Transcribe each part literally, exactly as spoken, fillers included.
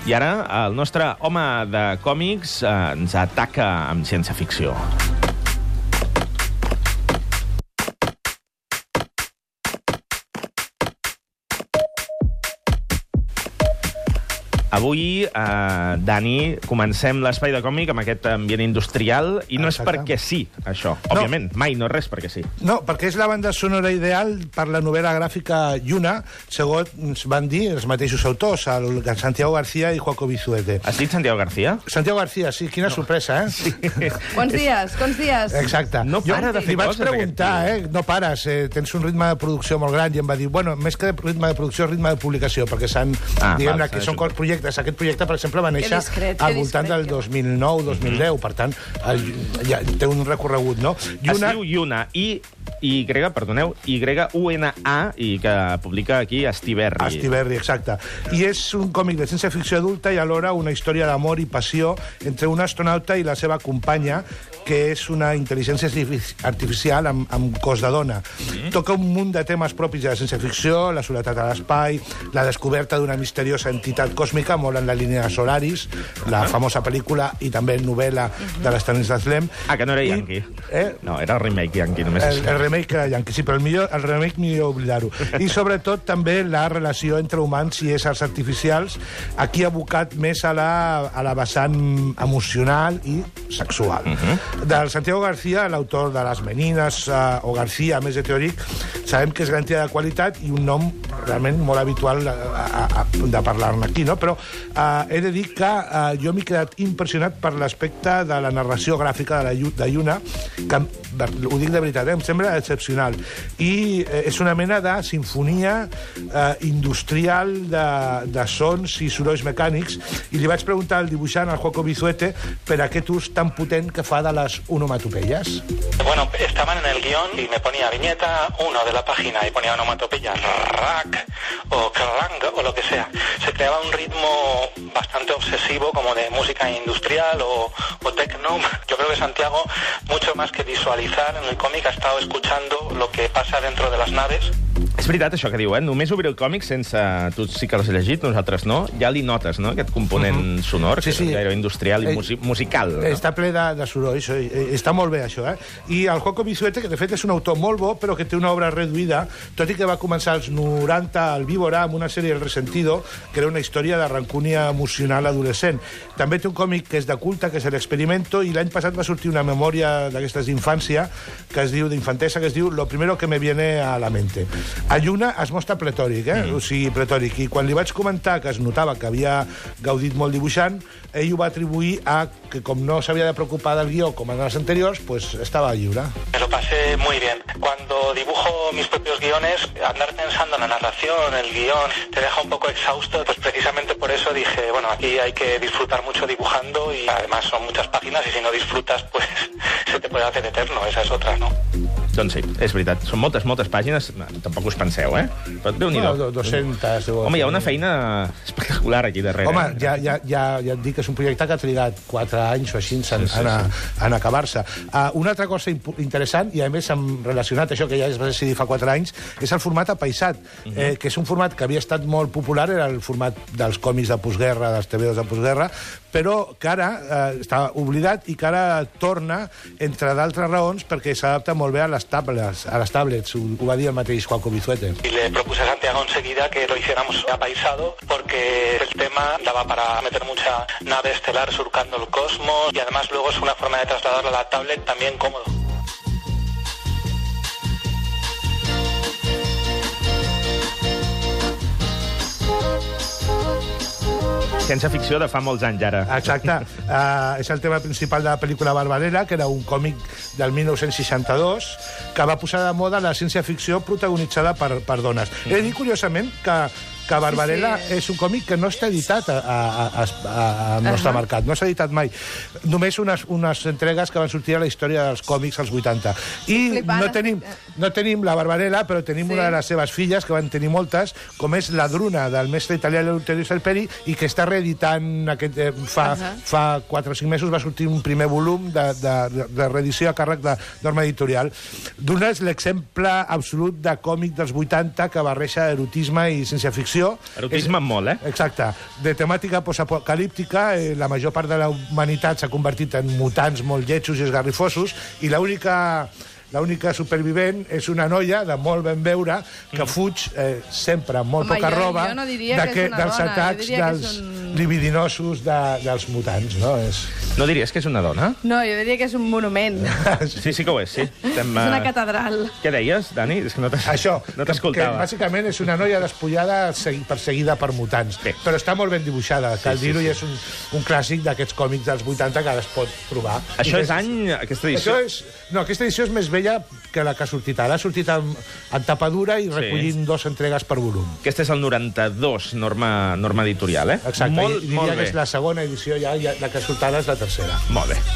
I ara el nostre home de còmics eh, ens ataca amb ciència-ficció. Avui, eh, Dani, comencem l'espai de còmic amb aquest ambient industrial i no Exacte. és perquè sí, això. No. Òbviament, mai no és res perquè sí. No, perquè és la banda sonora ideal per la novel·la gràfica Lluna, segons van dir els mateixos autors, el Santiago García i Joaco Vizuete. Has dit Santiago García? Santiago García, sí, quina no. sorpresa, eh? Sí. Bons dies, bons dies. Exacte. No para de fer Li vaig coses, preguntar, eh? No pares, eh, tens un ritme de producció molt gran, i em va dir, bueno, més que ritme de producció, ritme de publicació, perquè s'han, Ah, diguem-ne, val, que això. són projectes. Aquest projecte, per exemple, va néixer discret, al que voltant discret, del dos mil nou dos mil deu, per tant, el, ja té un recorregut, no? I una... Es diu Lluna, I, Y, perdoneu, Y U N A, i que publica aquí Astiberri. Astiberri, exacte. I és un còmic de ciència-ficció adulta i alhora una història d'amor i passió entre un astronauta i la seva companya, que és una intel·ligència artificial amb, amb cos de dona. Mm. Toca un munt de temes propis de la ciència-ficció, la soledat a l'espai, la descoberta d'una misteriosa entitat còsmica, molt en la línia de Solaris, la famosa pel·lícula i també novel·la de l'Estanislas Lem. Ah, que no era I, Yankee. Eh? No, era el remake Yankee, només. El, el remake era Yankee, sí, però el, millor, el remake millor oblidar-ho. I sobretot també la relació entre humans i éssers artificials, aquí abocat més a la, a la vessant emocional i sexual. Uh -huh. Del Santiago García, l'autor de Les Menines, uh, o García, més de teòric, sabem que és garantia de qualitat i un nom realment molt habitual a, a, a, de parlar-ne aquí, no? Però uh, he de dir que uh, jo m'he quedat impressionat per l'aspecte de la narració gràfica de, la, de Lluna, que ho dic de veritat, eh? Em sembla excepcional. I eh, és una mena de sinfonia eh, industrial de, de sons i sorolls mecànics, i li vaig preguntar al dibuixant, al Joaco Vizuete, per aquest ús tan potent que fa de les onomatopeyas. Bueno, estaban en el guión y me ponía viñeta uno de la página y ponía onomatopeya, rack o krang o lo que sea. Se creaba un ritmo bastante obsesivo, como de música industrial o, o techno. Yo creo que Santiago, mucho más que visualizar en el cómic, ha estado escuchando lo que pasa dentro de las naves. És veritat això que diu, eh? Només obrir el còmic sense... Tu sí que l'has llegit, nosaltres no. Ja li notes, no?, aquest component uh -huh. sonor, sí, que sí. és gaire industrial i musi musical. No? Està ple de, de sorolls, està molt bé això, eh? I el Joaco Vizuete, que de fet és un autor molt bo, però que té una obra reduïda, tot i que va començar als noranta al Víbora amb una sèrie El Resentido, que era una història de rancúnia emocional adolescent. També té un còmic que és de culte, que és l'Experimento, i l'any passat va sortir una memòria d'aquestes d'infància, que es diu, d'infantesa, que es diu Lo primero que me viene a la mente. A Lluna es mostra pletòric, eh? Mm. O sigui, pletòric. I quan li vaig comentar que es notava que havia gaudit molt dibuixant, ell ho va atribuir a que, com no s'havia de preocupar del guió com en els anteriors, pues estava lliure. Me lo pasé muy bien. Cuando dibujo mis propios guiones, andar pensando en la narración, el guión, te deja un poco exhausto. Pues precisamente por eso dije, bueno, aquí hay que disfrutar mucho dibujando y además son muchas páginas y si no disfrutas, pues se te puede hacer eterno. Esa es otra, ¿no? Doncs sí, és veritat. Són moltes, moltes pàgines. Tampoc us penseu, eh? Però Déu-n'hi-do. No, dues-centes. Home, hi ha una feina espectacular aquí darrere. Home, ja, ja, ja, ja et dic que és un projecte que ha trigat quatre anys o així en, sí, sí, en, sí. en acabar-se. Uh, una altra cosa interessant, i a més hem relacionat això que ja es va decidir fa quatre anys, és el format apaïsat, uh -huh. eh, que és un format que havia estat molt popular, era el format dels còmics de postguerra, dels T V dos de postguerra, però que ara eh, està oblidat i que ara torna, entre d'altres raons, perquè s'adapta molt bé a les tablets, a les tablets, ho, ho va dir el mateix Joaco Vizuete. Y le propuse a Santiago enseguida que lo hiciéramos apaisado, porque el tema daba para meter mucha nave estelar surcando el cosmos, y además luego es una forma de trasladarlo a la tablet también cómodo. Ciència-ficció de fa molts anys, ara. Exacte. Uh, és el tema principal de la pel·lícula Barbarella, que era un còmic del mil nou-cents seixanta-dos, que va posar de moda la ciència-ficció protagonitzada per, per dones. Mm. He de dir, curiosament, que que Barbarella sí, sí. és un còmic que no està editat a, a, a, a, al nostre uh -huh. mercat, no s'ha editat mai. Només unes, unes entregues que van sortir a la història dels còmics als vuitanta. I Flipant. no tenim, no tenim la Barbarella, però tenim sí. una de les seves filles, que van tenir moltes, com és la Druna, del mestre italià Eleuterio Salperi, i que està reeditant aquest, eh, fa, uh -huh. fa quatre o cinc mesos va sortir un primer volum de, de, de, de reedició a càrrec de Norma Editorial. Druna és l'exemple absolut de còmic dels vuitanta que barreja erotisme i ciència-ficció, ficció. Erotisme molt, eh? Exacte. De temàtica postapocalíptica, eh, la major part de la humanitat s'ha convertit en mutants molt lletjos i esgarrifosos, i l'única... L'única supervivent és una noia de molt ben veure que fuig eh, sempre amb molt Home, poca jo, roba jo no diria que és una dels dona, atacs dels un... libidinosos de, dels mutants, no? És... No diries que és una dona? No, jo diria que és un monument. Sí, sí que ho és, sí. Estem, És una uh... catedral. Què deies, Dani? És que no Això, no que, que bàsicament és una noia despullada segui, perseguida per mutants. Sí. Però està molt ben dibuixada, cal Sí, sí, dir-ho, sí. i és un, un clàssic d'aquests còmics dels vuitanta que es pot trobar. Això I és any... Aquesta edició... Això és... No, aquesta edició és més vella que la que ha sortit ara. Ha sortit en, en tapa dura i recollint sí. dos entregues per volum. Aquest és el noranta-dos, norma, norma editorial, eh? Exacte, molt, i diria molt que bé. és la segona edició, ja, ja la que surt ara és la tercera. Molt bé.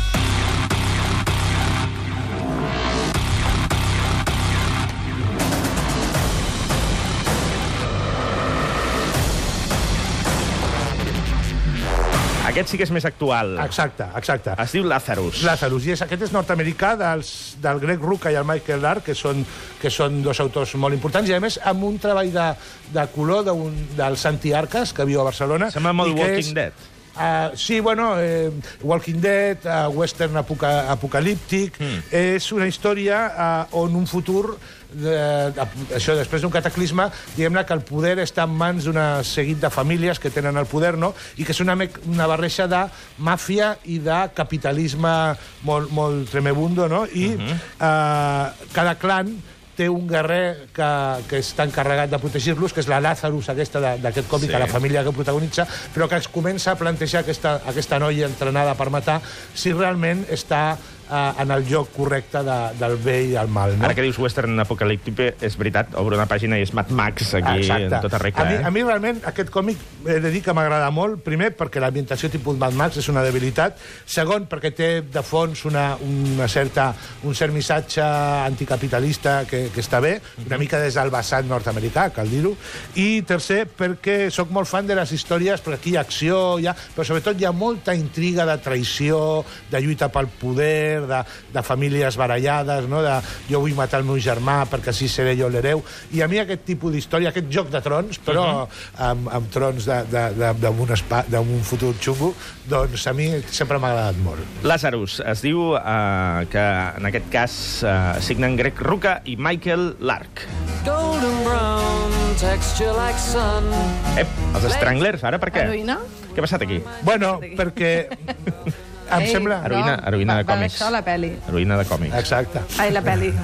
Aquest sí que és més actual. Exacte, exacte. Es diu Lazarus. Lazarus, i és, aquest és nord-americà dels, del Greg Rucka i el Michael Lark, que són, que són dos autors molt importants, i a més amb un treball de, de color un, del Santi Arcas, que viu a Barcelona. Sembla molt Walking és, Dead. Uh, sí, bueno, eh, Walking Dead, uh, western apoca apocalíptic, mm. és una història uh, on un futur, de, de, això després d'un cataclisme, diguem-ne que el poder està en mans d'un seguit de famílies que tenen el poder, no? I que és una, una barreja de màfia i de capitalisme molt, molt tremebundo, no? I mm -hmm. uh, cada clan té un guerrer que, que està encarregat de protegir-los, que és la Lazarus aquesta d'aquest còmic, sí. a la família que protagonitza, però que es comença a plantejar aquesta, aquesta noia entrenada per matar si realment està eh, en el lloc correcte de, del bé i el mal. No? Ara que dius western apocalíptic, és veritat, obro una pàgina i és Mad Max aquí Exacte. En tota regla. A mi, eh? a mi realment aquest còmic he de dir que m'agrada molt, primer perquè l'ambientació tipus Mad Max és una debilitat, segon perquè té de fons una, una certa, un cert missatge anticapitalista que, que està bé, una mica des del vessant nord-americà, cal dir-ho, i tercer perquè sóc molt fan de les històries, perquè aquí hi ha acció, hi ha, però sobretot hi ha molta intriga de traïció, de lluita pel poder, de, de famílies barallades, no? De jo vull matar el meu germà perquè així seré jo l'hereu, i a mi aquest tipus d'història, aquest joc de trons, però uh -huh. amb, amb trons d'un futur xungo, doncs a mi sempre m'ha agradat molt. Lazarus, es diu uh, que en aquest cas uh, signen Greg Rucka i Michael Lark. Golden brown, texture like sun. Ep, els Stranglers, ara per què? Heroïna? Què ha passat aquí? Bueno, perquè em Ei, sembla... Heroïna, heroïna va, de va còmics. això, la peli. Heroïna de còmics. Exacte. Ai, la peli.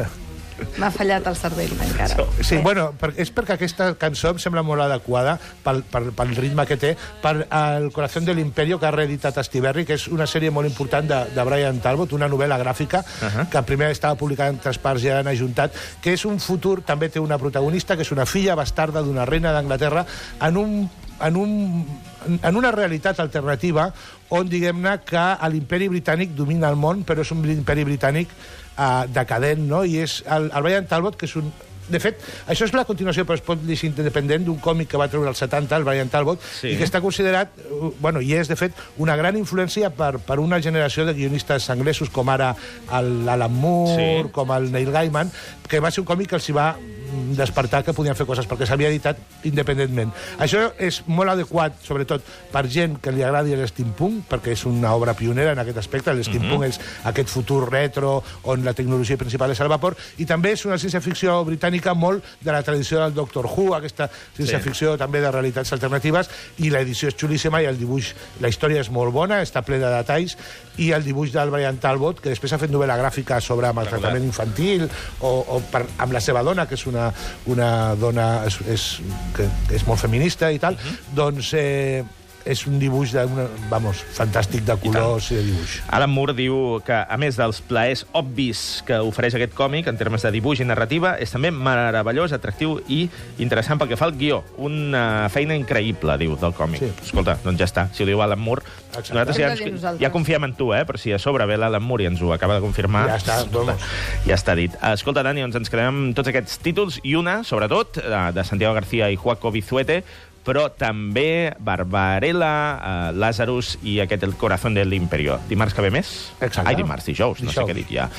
M'ha fallat el cervell, encara. Sí, bueno, per, és perquè aquesta cançó em sembla molt adequada pel, pel, pel ritme que té, per El corazón del imperio, que ha reeditat Estiberri, que és una sèrie molt important de, de Brian Talbot, una novel·la gràfica, uh -huh. que primer estava publicada en tres parts i ara han ajuntat, que és un futur, també té una protagonista, que és una filla bastarda d'una reina d'Anglaterra, en un en, un, en una realitat alternativa on, diguem-ne, que l'imperi britànic domina el món, però és un imperi britànic uh, decadent, no? I és el, el Brian Talbot, que és un... De fet, això és la continuació, però es pot dir independent, d'un còmic que va treure als setanta, el Brian Talbot, sí. i que està considerat, bueno, i és, de fet, una gran influència per, per una generació de guionistes anglesos, com ara l'Alan Moore, sí. com el Neil Gaiman, que va ser un còmic que els hi va despertar que podien fer coses, perquè s'havia editat independentment. Això és molt adequat, sobretot, per gent que li agradi l'steampunk, perquè és una obra pionera en aquest aspecte. L'steampunk mm -hmm. és aquest futur retro on la tecnologia principal és el vapor, i també és una ciència-ficció britànica molt de la tradició del Doctor Who, aquesta ciència-ficció sí. també de realitats alternatives, i l'edició és xulíssima, i el dibuix, la història és molt bona, està ple de detalls, i el dibuix del Brian Talbot, que després ha fet novel·la gràfica sobre maltractament infantil, o, o per, amb la seva dona, que és una una dona és, és, que és molt feminista i tal, uh -huh. doncs eh, és un dibuix de una, vamos, fantàstic de colors i, i de dibuix. Alan Moore diu que, a més dels plaers obvis que ofereix aquest còmic, en termes de dibuix i narrativa, és també meravellós, atractiu i interessant pel que fa al guió. Una feina increïble, diu, del còmic. Sí. Escolta, doncs ja està. Si ho diu Alan Moore, exacte. Nosaltres ja, ens, ja confiem en tu, eh? Però si a sobre ve l'Alan Moore i ens ho acaba de confirmar... Ja està, vamos. Ja està dit. Escolta, Dani, doncs ens quedem amb tots aquests títols, i una, sobretot, de Santiago García i Joaco Vizuete, però també Barbarella, uh, Lazarus i aquest El corazón del imperio. Dimarts que ve més? Exacte. Ai, dimarts, dijous, no dijous. sé què dic ja.